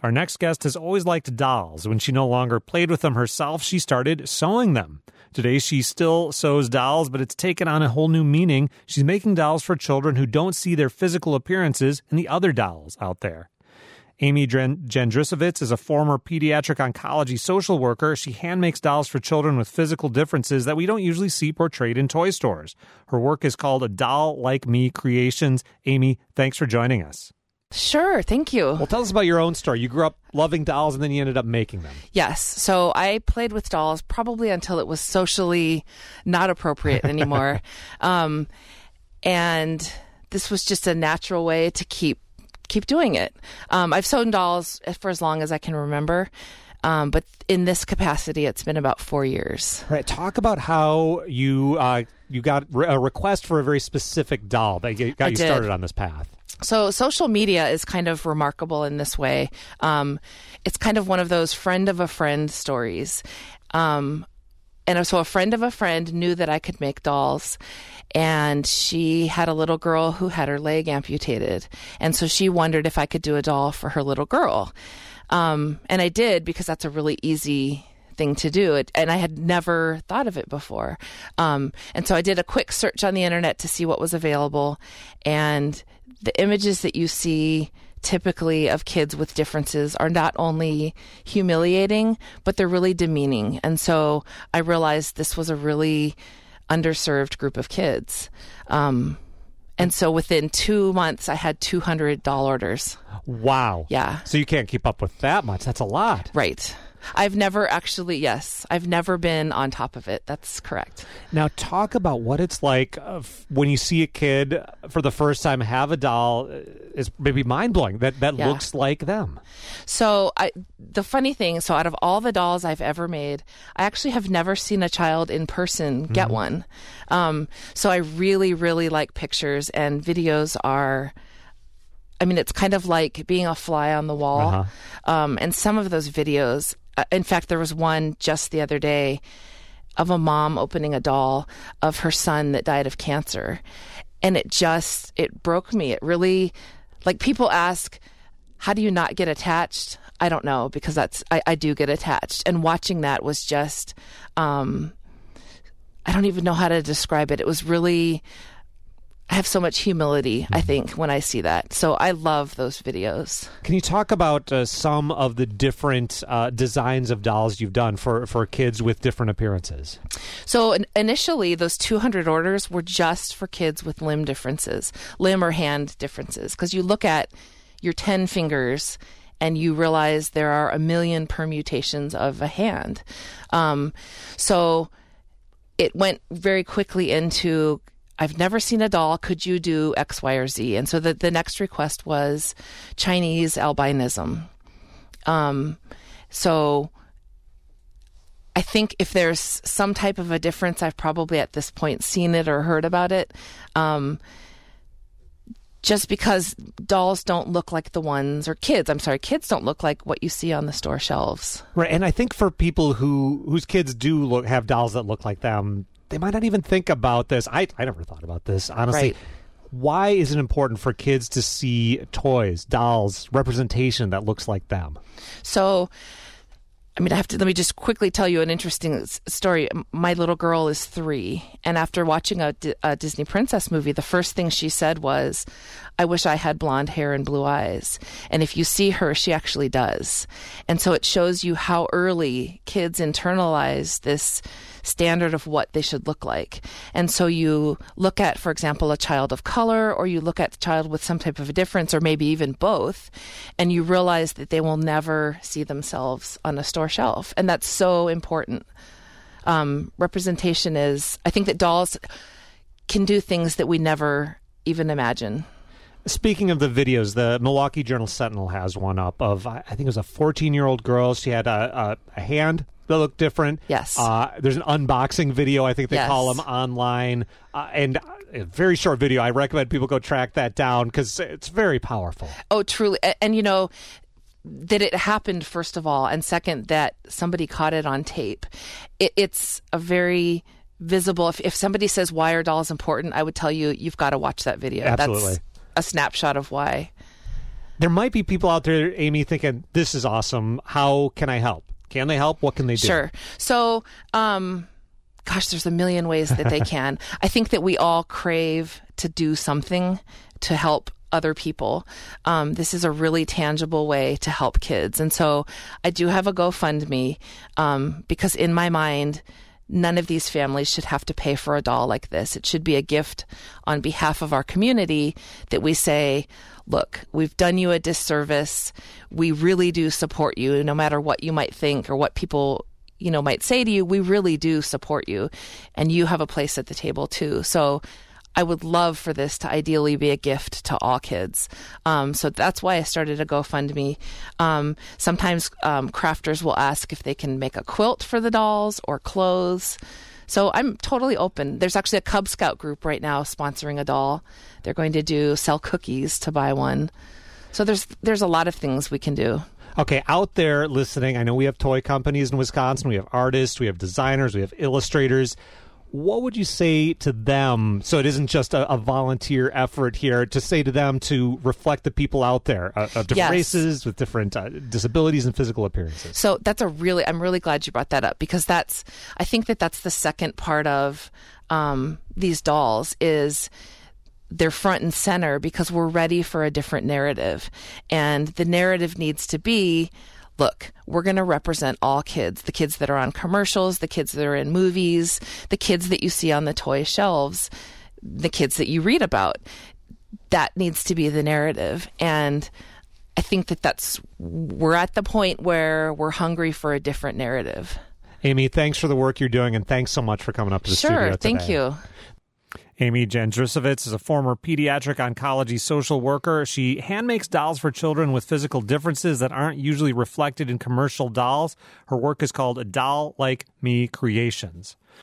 Our next guest has always liked dolls. When she no longer played with them herself, she started sewing them. Today, she still sews dolls, but it's taken on a whole new meaning. She's making dolls for children who don't see their physical appearances in the other dolls out there. Amy Jędrusewicz is a former pediatric oncology social worker. She hand-makes dolls for children with physical differences that we don't usually see portrayed in toy stores. Her work is called A Doll Like Me Creations. Amy, thanks for joining us. Sure, thank you. Well, tell us about your own story. You grew up loving dolls and then you ended up making them. Yes, so I played with dolls probably until it was socially not appropriate anymore. And this was just a natural way to keep doing it. I've sewn dolls for as long as I can remember, but in this capacity, it's been about 4 years. Right. Talk about how you got a request for a very specific doll that got you started on this path. So social media is kind of remarkable in this way. It's kind of one of those friend of a friend stories. And so a friend of a friend knew that I could make dolls, and she had a little girl who had her leg amputated. And so she wondered if I could do a doll for her little girl. And I did, because that's a really easy thing to do. And I had never thought of it before. And so I did a quick search on the internet to see what was available. And the images that you see typically of kids with differences are not only humiliating, but they're really demeaning. And so I realized this was a really underserved group of kids. And so within 2 months, I had 200 doll orders. Wow. Yeah. So you can't keep up with that much. That's a lot. Right. I've never been on top of it. That's correct. Now, talk about what it's like when you see a kid for the first time have a doll. Is maybe mind-blowing that looks like them. So the funny thing, out of all the dolls I've ever made, I actually have never seen a child in person get one. So I really, really like pictures, and videos are... it's kind of like being a fly on the wall. And some of those videos, in fact, there was one just the other day of a mom opening a doll of her son that died of cancer. And it broke me. It really, people ask, how do you not get attached? I don't know, because I do get attached. And watching that was just, I don't even know how to describe it. It was really... I have so much humility, I think, when I see that. So I love those videos. Can you talk about some of the different designs of dolls you've done for kids with different appearances? So initially, those 200 orders were just for kids with limb or hand differences. Because you look at your 10 fingers and you realize there are a million permutations of a hand. So it went very quickly into... I've never seen a doll. Could you do X, Y, or Z? And so the next request was Chinese albinism. So I think if there's some type of a difference, I've probably at this point seen it or heard about it. Just because dolls don't look like kids don't look like what you see on the store shelves. Right. And I think for people whose kids do have dolls that look like them, they might not even think about this. I never thought about this, honestly. Right. Why is it important for kids to see toys, dolls, representation that looks like them? So, let me just quickly tell you an interesting story. My little girl is 3, and after watching a Disney princess movie, the first thing she said was, I wish I had blonde hair and blue eyes. And if you see her, she actually does. And so it shows you how early kids internalize this standard of what they should look like. And so you look at, for example, a child of color, or you look at a child with some type of a difference, or maybe even both, and you realize that they will never see themselves on a store shelf. And that's so important. Representation I think that dolls can do things that we never even imagine. Speaking of the videos, the Milwaukee Journal-Sentinel has one up of, I think it was a 14-year-old girl. She had a hand that looked different. Yes. There's an unboxing video, I think they call them, online. And a very short video. I recommend people go track that down because it's very powerful. Oh, truly. And that it happened, first of all, and second, that somebody caught it on tape. It's a very visible... If somebody says, why are dolls important, I would tell you, you've got to watch that video. Absolutely. That's a snapshot of why. There might be people out there, Amy, thinking, this is awesome. How can I help? Can they help? What can they do? Sure. So, gosh, there's a million ways that they can. I think that we all crave to do something to help other people. This is a really tangible way to help kids. And so I do have a GoFundMe because in my mind, none of these families should have to pay for a doll like this. It should be a gift on behalf of our community that we say, look, we've done you a disservice. We really do support you, no matter what you might think or what people might say to you. We really do support you, and you have a place at the table too. So I would love for this to ideally be a gift to all kids. So that's why I started a GoFundMe. Sometimes crafters will ask if they can make a quilt for the dolls or clothes. So I'm totally open. There's actually a Cub Scout group right now sponsoring a doll. They're going to sell cookies to buy one. So there's a lot of things we can do. Okay, out there listening, I know we have toy companies in Wisconsin. We have artists, we have designers, we have illustrators. What would you say to them, so it isn't just a volunteer effort here, to say to them to reflect the people out there of different Yes. races with different disabilities and physical appearances? So I'm really glad you brought that up, because I think that's the second part of these dolls is they're front and center because we're ready for a different narrative. And the narrative needs to be, look, we're going to represent all kids, the kids that are on commercials, the kids that are in movies, the kids that you see on the toy shelves, the kids that you read about. That needs to be the narrative. And I think we're at the point where we're hungry for a different narrative. Amy, thanks for the work you're doing, and thanks so much for coming up to the studio today. Sure, thank you. Amy Jędrzejewicz is a former pediatric oncology social worker. She handmakes dolls for children with physical differences that aren't usually reflected in commercial dolls. Her work is called Doll Like Me Creations.